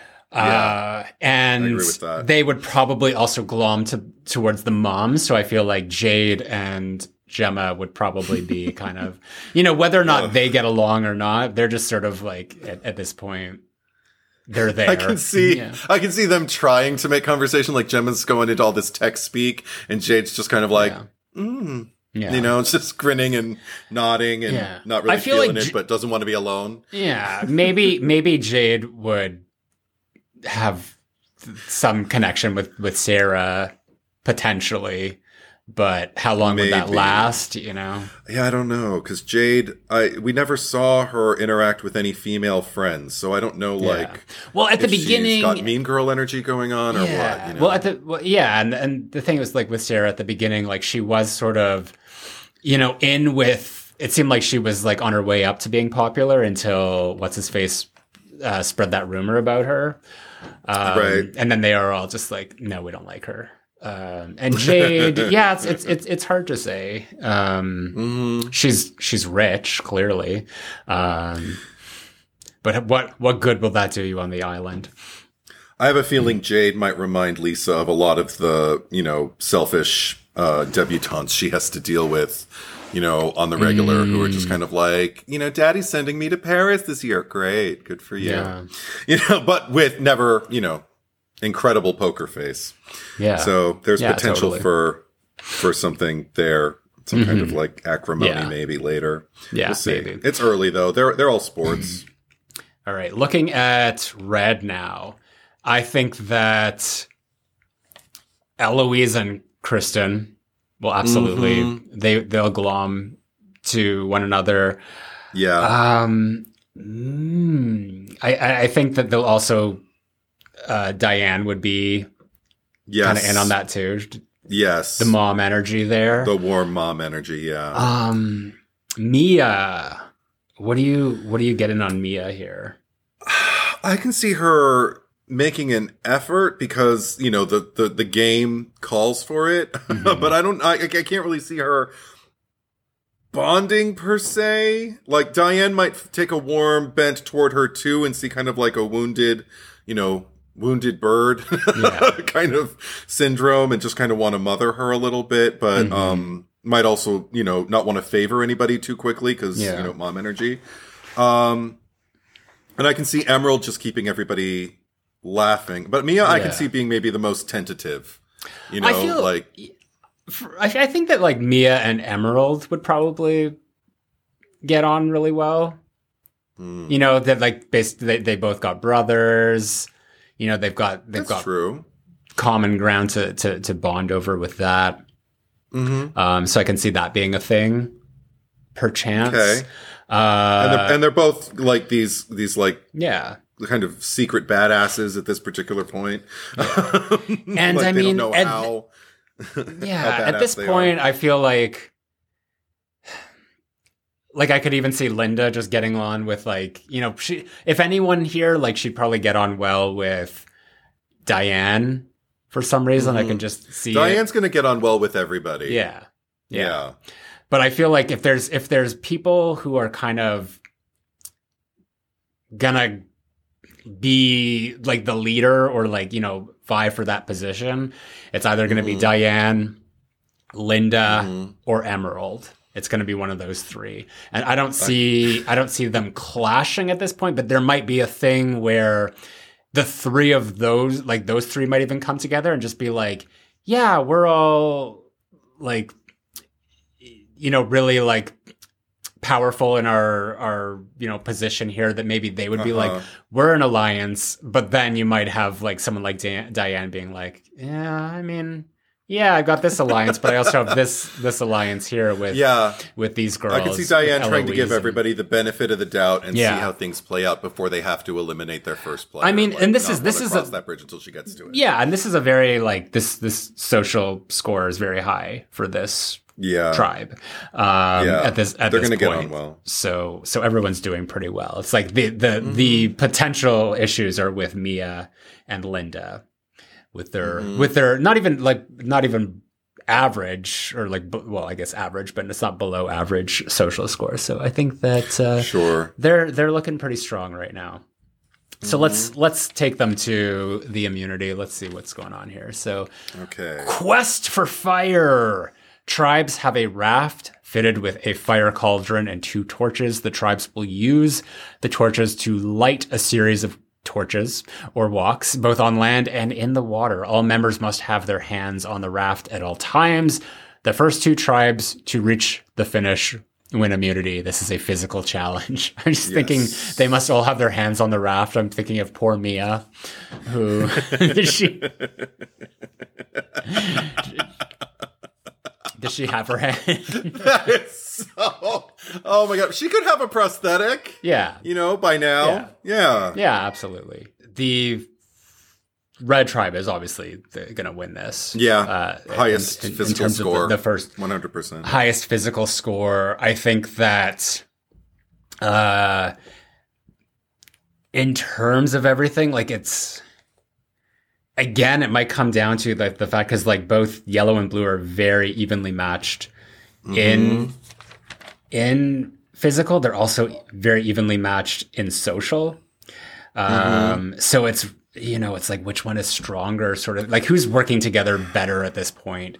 And they would probably also glom towards the moms. So I feel like Jade and Gemma would probably be kind of, whether or not they get along or not, they're just sort of like at this point. They're there. I can see them trying to make conversation. Like Gemma's going into all this tech speak, and Jade's just kind of like, Yeah. You know, it's just grinning and nodding and not really feeling it, but doesn't want to be alone. Yeah, maybe Jade would have some connection with Sarah potentially, but how long would that last? You know? Yeah, I don't know, because Jade, we never saw her interact with any female friends, so I don't know. Like, well, at the beginning, she's got mean girl energy going on, or what? You know? And the thing was, like, with Sarah at the beginning, like, she was sort of, you know, in with. It seemed like she was like on her way up to being popular until what's his face spread that rumor about her, right? And then they are all just like, no, we don't like her. And Jade, it's hard to say. She's rich, clearly, but what good will that do you on the island? I have a feeling Jade might remind Lisa of a lot of the, you know, selfish debutantes she has to deal with, you know, on the regular, who are just kind of like, you know, Daddy's sending me to Paris this year. Great, good for you. Yeah. You know, but with never, you know, incredible poker face. Yeah. So there's potential for something there, some kind of like acrimony maybe later. Yeah, we'll see. Maybe. It's early though. They're all sports. All right, looking at Red now, I think that Eloise and Kristen will absolutely they'll glom to one another. Yeah. I think that they'll also Diane would be kind of in on that too. Yes. The mom energy there. The warm mom energy, yeah. Mia. What do you get in on Mia here? I can see her making an effort because, you know, the game calls for it. But I can't really see her bonding per se. Like, Diane might take a warm bent toward her too and see kind of like a wounded bird kind of syndrome and just kind of want to mother her a little bit, but might also, you know, not want to favor anybody too quickly because, you know, mom energy. And I can see Emerald just keeping everybody laughing. But Mia, I can see being maybe the most tentative. You know, I think that like Mia and Emerald would probably get on really well. You know, that like basically they both got brothers. You know, they've got true. Common ground to bond over with that. So I can see that being a thing, perchance. Okay. And they're both like these like kind of secret badasses at this particular point. Yeah. And like, I mean, don't know how at this point, I feel like I could even see Linda just getting on with like, you know, if anyone here, like she'd probably get on well with Diane for some reason. I can just see Diane's going to get on well with everybody. Yeah. But I feel like if there's people who are kind of gonna be like the leader or like, you know, vie for that position, it's either going to be Diane, Linda, or Emerald. It's going to be one of those three. And I don't see them clashing at this point, but there might be a thing where the three of those, like those three might even come together and just be like, yeah, we're all like, you know, really like powerful in our you know, position here, that maybe they would be like, we're an alliance. But then you might have like someone like Diane being like, yeah, I mean, yeah, I've got this alliance, but I also have this alliance here with these girls. I can see Diane trying to give everybody the benefit of the doubt and see how things play out before they have to eliminate their first player. I mean, like, and this is that bridge until she gets to it. Yeah, and this is a very like this social score is very high for this tribe. At this they're going to get on well. So everyone's doing pretty well. It's like the potential issues are with Mia and Linda. With their not even average, or like, well, I guess average, but it's not below average social score. So I think that they're looking pretty strong right now. So let's take them to the immunity. Let's see what's going on here. So Quest for Fire. Tribes have a raft fitted with a fire cauldron and 2 torches. The tribes will use the torches to light a series of torches or walks, both on land and in the water. All members must have their hands on the raft at all times. the first two tribes to reach the finish win immunity. This is a physical challenge. I'm just thinking they must all have their hands on the raft. I'm thinking of poor Mia, who did she have her hand? That is so. Oh my god, she could have a prosthetic. Yeah, by now. Yeah, absolutely. The Red Tribe is obviously going to win this. Yeah, highest physical in terms score. Of the first 100% highest physical score. I think that, in terms of everything, like it's again, it might come down to the fact because like both yellow and blue are very evenly matched in physical. They're also very evenly matched in social. So it's. It's like which one is stronger, sort of like who's working together better at this point.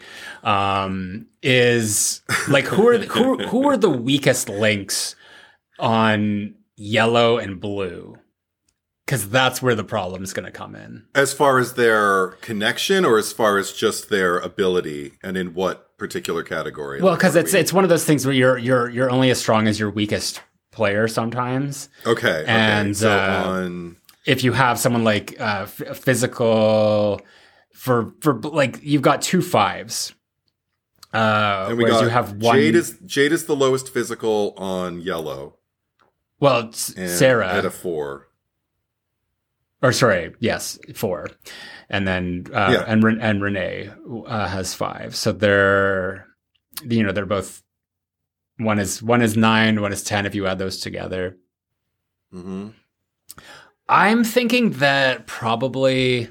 Is like who are the weakest links on yellow and blue? Because that's where the problem is going to come in. As far as their connection, or as far as just their ability, and in what particular category? Well, because it's one of those things where you're only as strong as your weakest player sometimes. Okay, and so if you have someone like physical for like you've got 2 5s, and you have one. Jade is the lowest physical on yellow. Well, Sarah at a 4. Or sorry, yes, 4, and then and Renee has 5. So they're both one is 9, one is 10 if you add those together. Mm-hmm. I'm thinking that probably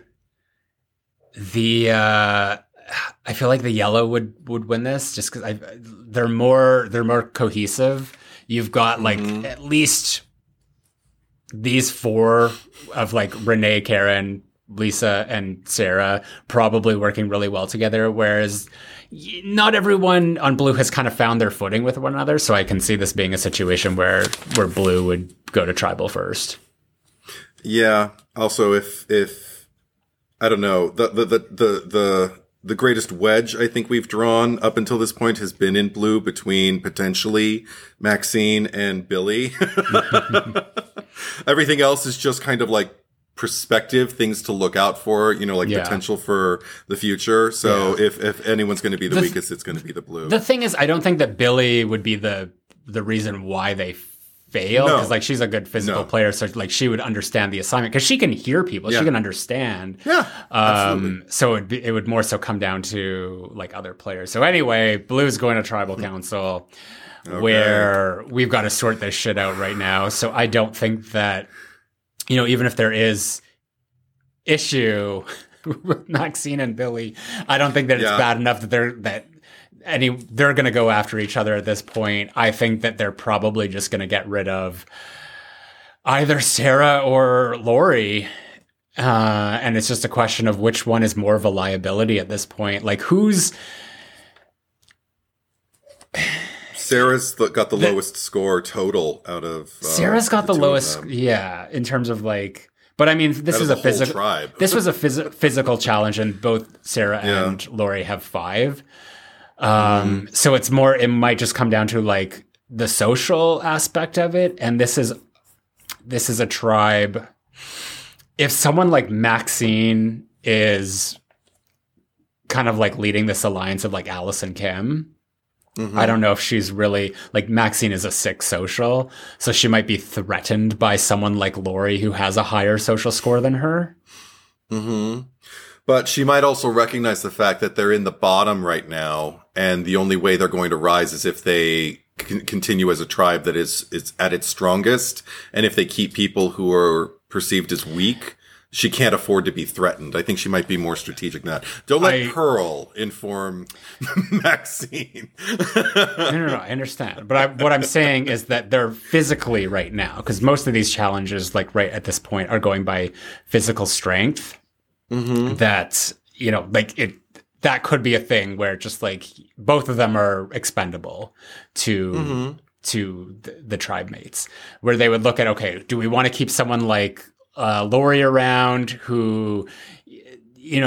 I feel like the yellow would win this just because they're more cohesive. You've got like at least these 4 of like Renee, Karen, Lisa, and Sarah probably working really well together, whereas not everyone on blue has kind of found their footing with one another. So I can see this being a situation where blue would go to tribal first. Yeah. Also, if I don't know, the greatest wedge I think we've drawn up until this point has been in blue between potentially Maxine and Billy. Everything else is just kind of like perspective, things to look out for, potential for the future. So if anyone's going to be the weakest, it's going to be the blue. The thing is, I don't think that Billy would be the reason why they fail, because like she's a good physical player, so like she would understand the assignment because she can hear people, she can understand. Absolutely. So it would more so come down to like other players. So anyway, Blue's going to tribal council, where we've got to sort this shit out right now. So I don't think that even if there is issue with Maxine and Billy, I don't think that it's bad enough that they're going to go after each other at this point. I think that they're probably just going to get rid of either Sarah or Lori. And it's just a question of which one is more of a liability at this point. Like Sarah's got the lowest score total out of. Sarah's got the lowest, in terms of like. But I mean, this is a physical tribe. This was a physical challenge, and both Sarah and Lori have 5. So it's more. It might just come down to like the social aspect of it, and this is a tribe. If someone like Maxine is kind of like leading this alliance of like Alice and Kim. I don't know if she's really like Maxine is a 6 social, so she might be threatened by someone like Lori who has a higher social score than her. But she might also recognize the fact that they're in the bottom right now, and the only way they're going to rise is if they continue as a tribe that is at its strongest, and if they keep people who are perceived as weak. She can't afford to be threatened. I think she might be more strategic than that. Don't let Pearl inform Maxine. No, I understand. But what I'm saying is that they're physically right now, because most of these challenges, like right at this point, are going by physical strength. That, that could be a thing where just like both of them are expendable to the tribe mates, where they would look at, okay, do we want to keep someone like Lori around who,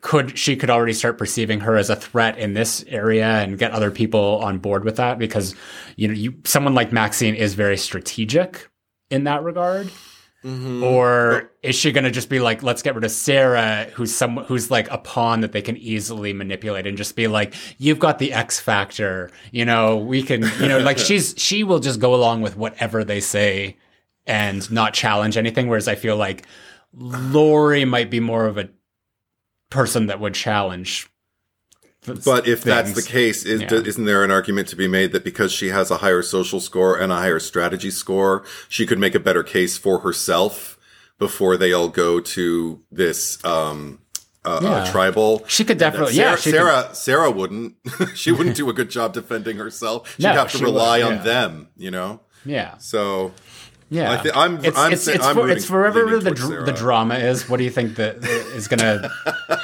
she could already start perceiving her as a threat in this area and get other people on board with that, because someone like Maxine is very strategic in that regard. Mm-hmm. Or is she going to just be like, let's get rid of Sarah, who's like a pawn that they can easily manipulate, and just be like, you've got the X factor, we can, like she will just go along with whatever they say and not challenge anything. Whereas I feel like Laurie might be more of a person that would challenge. But if that's the case, isn't there an argument to be made that because she has a higher social score and a higher strategy score, she could make a better case for herself before they all go to this tribal? She could definitely. Sarah wouldn't. She wouldn't do a good job defending herself. She'd have to rely on them. Yeah. So. Yeah, it's wherever the drama is. What do you think that is going to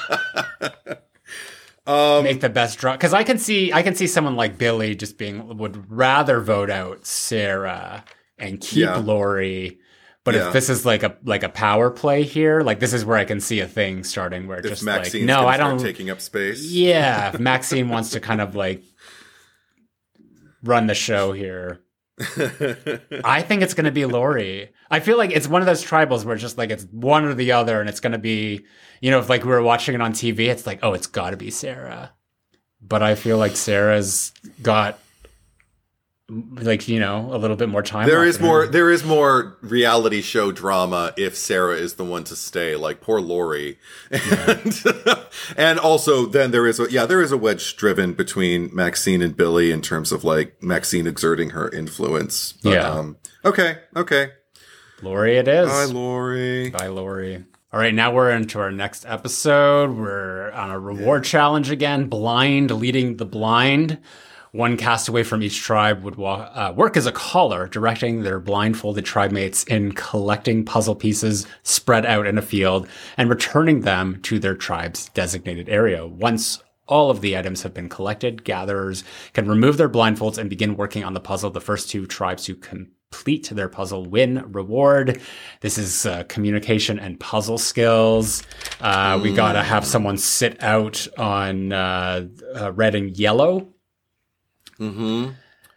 make the best drama? Because I can see someone like Billy would rather vote out Sarah and keep Laurie. But if this is like a power play here, like this is where I can see a thing starting where just Maxine's like, no, I don't taking up space. Yeah, if Maxine wants to kind of like run the show here. I think it's going to be Laurie. I feel like it's one of those tribals where it's just like it's one or the other, and it's going to be, if like we were watching it on TV, it's like, oh, it's got to be Sarah. But I feel like Sarah's got like, a little bit more time. There is more reality show drama if Sarah is the one to stay, like poor Laurie. And also then there is a wedge driven between Maxine and Billy in terms of like Maxine exerting her influence. But, okay. Laurie it is. Bye, Laurie. All right, now we're into our next episode. We're on a reward challenge again. Blind leading the blind. One castaway from each tribe would work as a caller, directing their blindfolded tribe mates in collecting puzzle pieces spread out in a field and returning them to their tribe's designated area. Once all of the items have been collected, gatherers can remove their blindfolds and begin working on the puzzle. The first two tribes who complete their puzzle win reward. This is communication and puzzle skills. We got to have someone sit out on red and yellow. Mm-hmm.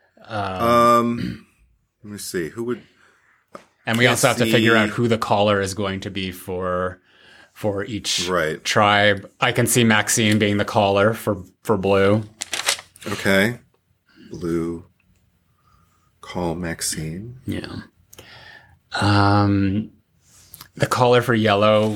Let me see. Who would? And we also have to figure out who the caller is going to be for each tribe. I can see Maxine being the caller for Blue. Okay. Blue. Call Maxine. Yeah. The caller for Yellow.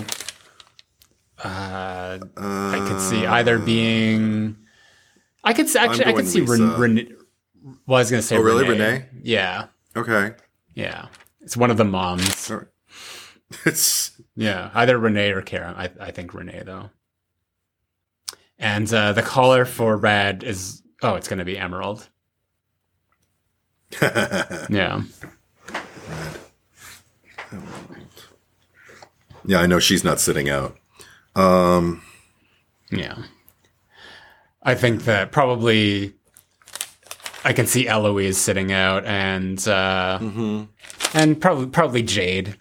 I could see either being. I could see Renee. Well, I was going to say Renee. Oh, really? Renee? Yeah. Okay. Yeah. It's one of the moms. It's either Renee or Karen. I think Renee, though. And the caller for Red is, it's going to be Emerald. Yeah. Red. Emerald. Yeah, I know she's not sitting out. Yeah. I think that probably I can see Eloise sitting out and probably Jade,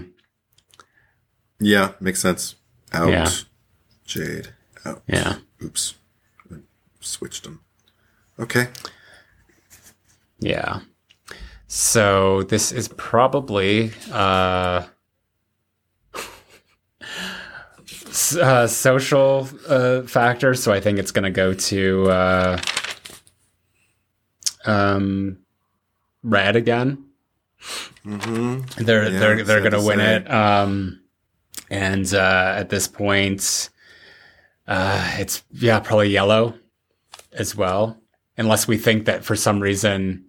Yeah, makes sense. Out. Yeah. Jade. Out. Yeah. Oops. I switched them. Okay. Yeah. So this is probably social factor, so I think it's going to go to Red again. Mm-hmm. They're going to win it, and at this point, it's probably Yellow as well, unless we think that for some reason.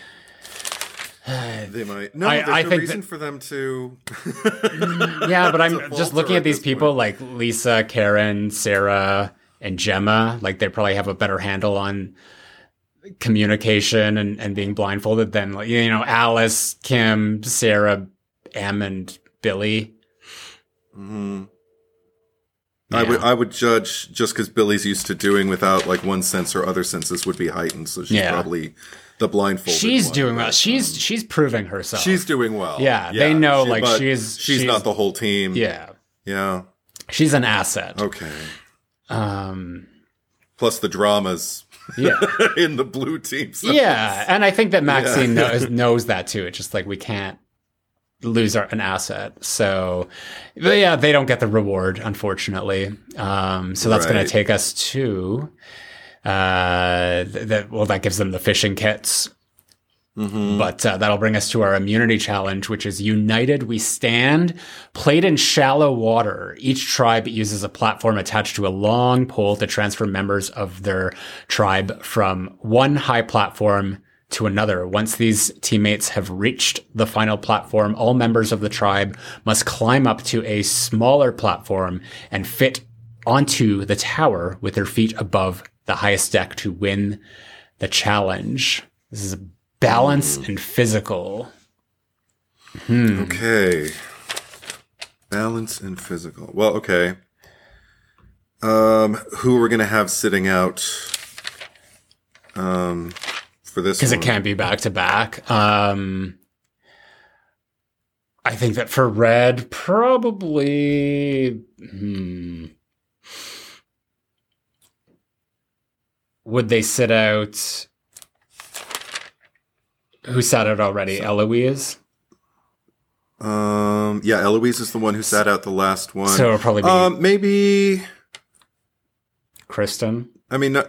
They might. No, there's no reason for them to. Yeah, but I'm just looking at these people like Lisa, Karen, Sarah, and Gemma. Like they probably have a better handle on communication and being blindfolded than Alice, Kim, Sarah, Em, and Billy. Mm-hmm. Yeah. I would judge just because Billy's used to doing without like one sense or other senses would be heightened, so she's probably the blindfolded. She's doing well. She's proving herself. She's doing well. Yeah, they know she's not the whole team. Yeah. Yeah. She's an asset. Okay. Plus the dramas Yeah. in the blue team. So Yeah. And I think that Maxine knows that too. It's just like we can't lose an asset. So, but yeah, they don't get the reward, unfortunately. So that's going to take us to that gives them the fishing kits. But that'll bring us to our immunity challenge, which is United We Stand. Played in shallow water, each tribe uses a platform attached to a long pole to transfer members of their tribe from one high platform to another. Once these teammates have reached the final platform, all members of the tribe must climb up to a smaller platform and fit onto the tower with their feet above the highest deck to win the challenge. This is balance and physical. Okay. Balance and physical. Well, okay. Who are we going to have sitting out for this Because one? it can't be back to back. I think that for red, probably... Would they sit out... Who sat out already? Eloise? Yeah, Eloise is the one who sat out the last one. So it'll probably be maybe Kristen. I mean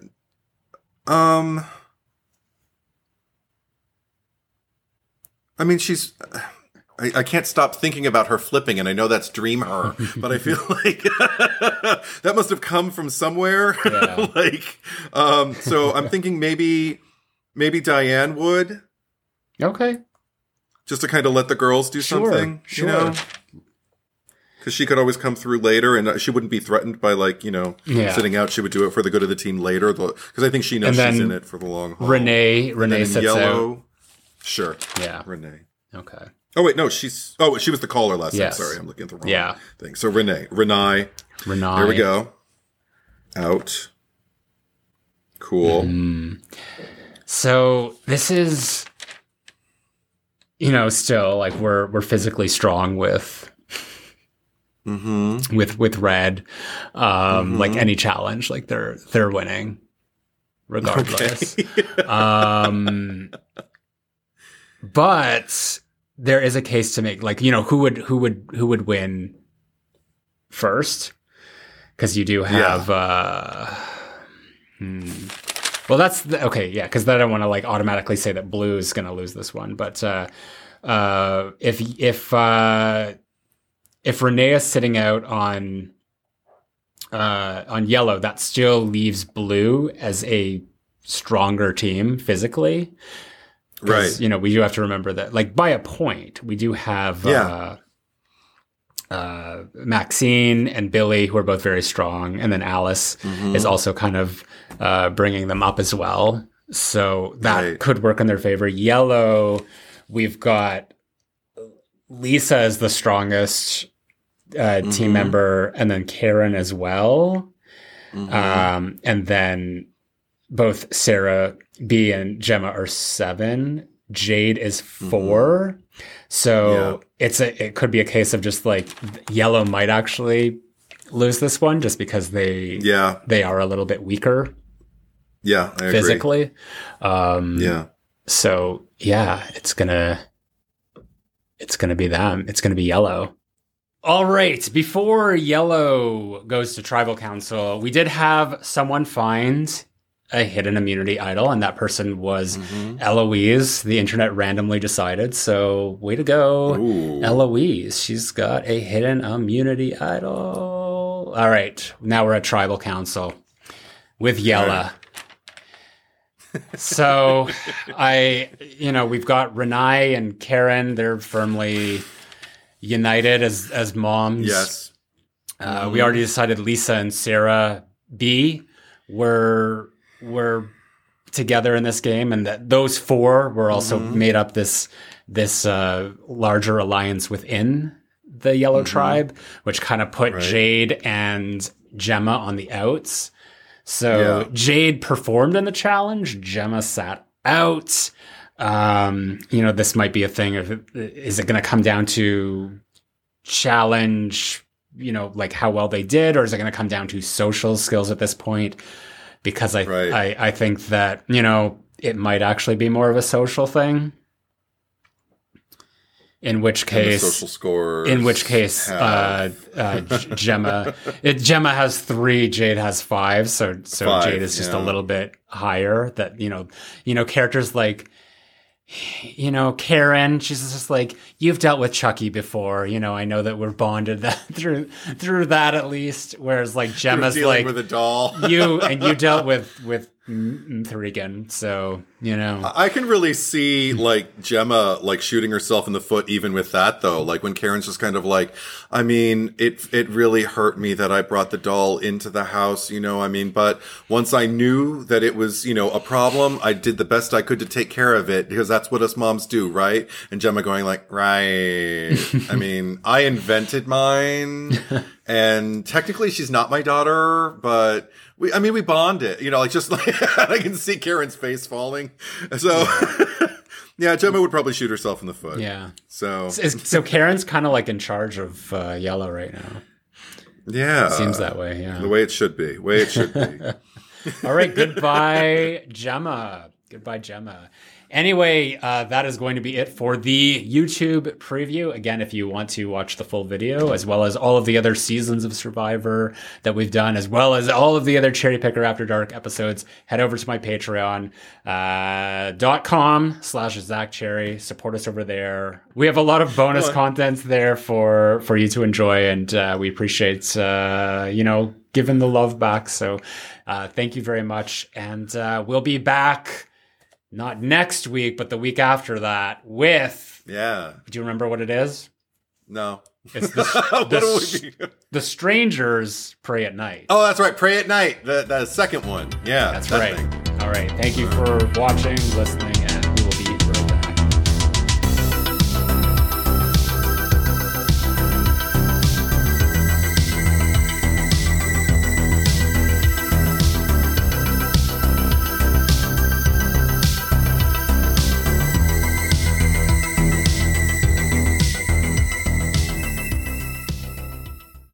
she's I can't stop thinking about her flipping, and I know that's dream her, but I feel like that must have come from somewhere. Yeah. So I'm thinking maybe Diane would. Okay. Just to kind of let the girls do something, Sure. you know? Because she could always come through later, and she wouldn't be threatened by, sitting out. She would do it for the good of the team later, because I think she knows she's in it for the long haul. Renee sits yellow, out. Sure. Yeah. Renee. Okay. Oh, wait, no, she was the caller last time. Sorry, I'm looking at the wrong thing. So Renee. There we go. Out. Cool. So this is... still like we're physically strong with red, like any challenge, like they're winning regardless. Okay. But there is a case to make, like, who would win first? Because you do have, well, that's okay. Yeah. Cause then I don't want to like automatically say that blue is going to lose this one. But, if Renee is sitting out on yellow, that still leaves blue as a stronger team physically. Right. We do have to remember that, like, by a point, we do have, Maxine and Billy, who are both very strong, and then Alice is also kind of bringing them up as well. So that could work in their favor. Yellow, we've got Lisa as the strongest team member, and then Karen as well. And then both Sarah B and Gemma are 7. Jade is 4. So it could be a case of just like yellow might actually lose this one just because they are a little bit weaker. Yeah, I agree. Physically. So it's gonna be them. It's gonna be yellow. All right. Before yellow goes to tribal council, we did have someone find a hidden immunity idol, and that person was Eloise. The internet randomly decided. So way to go, Eloise. She's got a hidden immunity idol. All right. Now we're at tribal council with Yella. So we've got Renee and Karen. They're firmly united as moms. Yes. We already decided Lisa and Sarah B were together in this game, and that those 4 were also made up this larger alliance within the Yellow Tribe, which kind of put Jade and Gemma on the outs. So Jade performed in the challenge. Gemma sat out. This might be a thing. Is it going to come down to challenge like how well they did, or is it going to come down to social skills at this point? Because I think that, it might actually be more of a social thing. In which case, social scores. Gemma has 3, Jade has 5, so 5, Jade is just a little bit higher. That characters like Karen, she's just like, you've dealt with Chucky before, I know that we're bonded that through that at least. Whereas like Gemma's dealing like with a doll, you dealt with Thregan, so I can really see like Gemma like shooting herself in the foot even with that though. Like when Karen's just kind of like, I mean, it really hurt me that I brought the doll into the house, but once I knew that it was, a problem, I did the best I could to take care of it because that's what us moms do, right? And Gemma going like, right. I mean, I invented mine and technically she's not my daughter, but we bonded, just like I can see Karen's face falling. So yeah, Gemma would probably shoot herself in the foot. Yeah. So Karen's kind of like in charge of Yellow right now. Yeah. It seems that way. Yeah. The way it should be. All right. Goodbye, Gemma. Anyway, that is going to be it for the YouTube preview. Again, if you want to watch the full video, as well as all of the other seasons of Survivor that we've done, as well as all of the other Cherry Picker After Dark episodes, head over to my Patreon, .com/Zach Cherry. Support us over there. We have a lot of bonus content there for you to enjoy, and we appreciate, giving the love back. So thank you very much. And we'll be back not next week, but the week after that with... Yeah. Do you remember what it is? No. It's the Strangers Pray at Night. Oh, that's right. Pray at Night. The second one. Yeah. That's right. Thing. All right. Thank you for watching, listening,